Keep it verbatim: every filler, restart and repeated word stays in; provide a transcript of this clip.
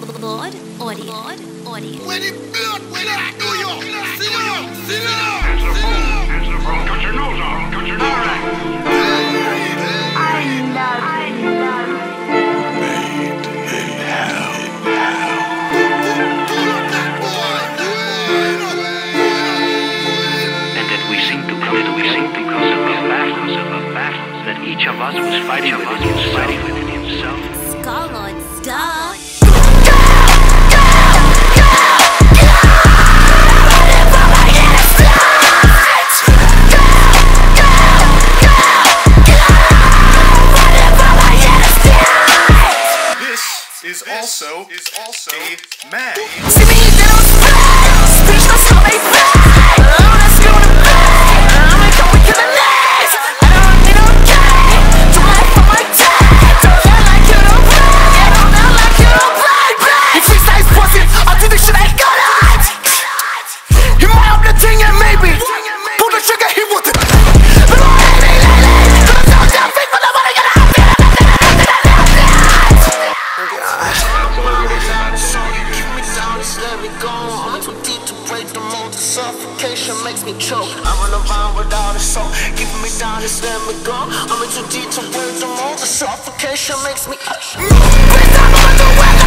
Lord Audio. Audio. When it blood, when it do you, sit down, sit down. Answer the phone, answer the phone. Cut your nose off, cut your nose off. I love, I love. Made in hell. And that we seem to come together because of a battle, of a battle that each of us was fighting within himself, fighting within himself. Scarlet Star. Is also is also a mag. See me eating on spread, speechless how they fly. I'm not scared to play. I'm like going to the legs. I don't need no game. Do life for my time. Don't act like you don't play. Yeah, don't act like you don't play, play. You freestyle pussy, I do this shit I got it. You might have the thing and maybe pull the trigger, he would. But don't hate me lately. Cause I'm down fake, but nobody gonna have it. Let me go. I'm too deep to break the mold. The suffocation makes me choke. I run around without a soul. Keeping me down, just let me go. I'm in too deep to break the mold. The suffocation makes me. Break down on the weather.